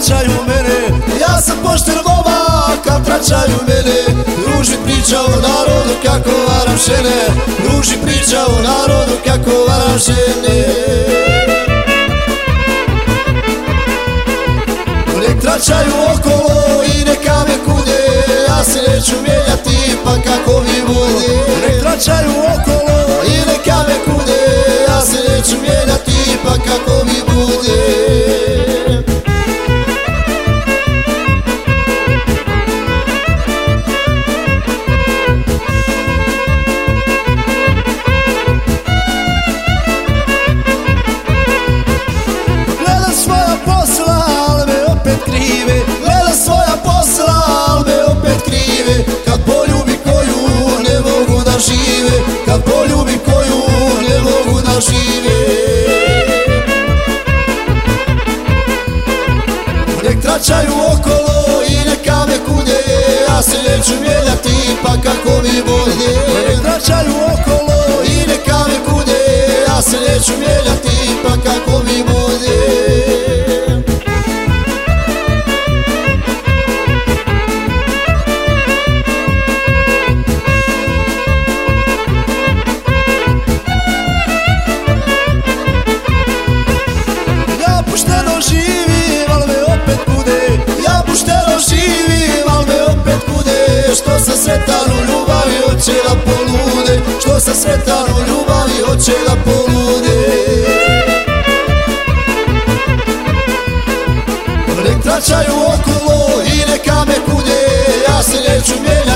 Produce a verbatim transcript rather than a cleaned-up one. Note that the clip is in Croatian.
tračaju mene. Ja sam pošten momak, al tračaju mene. Ruži priča o narodu kako varam žene. Ruži priča o narodu kako varam žene. Nek tračaju okolo i neka me kude, ja se neću mijenjati pa kako mi bude. Nek tračaju okolo i neka me kude, ja se neću mijenjati pa kako mi bude. Gledam svoja posla, al me opet krive. Gledam svoja posla, al me opet krive. Kad poljubi koju ne mogu da žive. Kad poljubi koju ne mogu da žive. Nek tračaju okolo i neka me kude, ja se neću mijenjati pa kako mi bude. Nek tračaju okolo i neka me kude, ja se neću mijenjati pa kako mi bude. Ja pošteno živim, al me opet kude. Ja pošteno živim, al me opet kude. Što sam sretan u ljubavi, hoće da polude. Što sam sretan u ljubavi, hoće da polude. Nek tračaju okolo i neka me kude, ja se neću mijenjati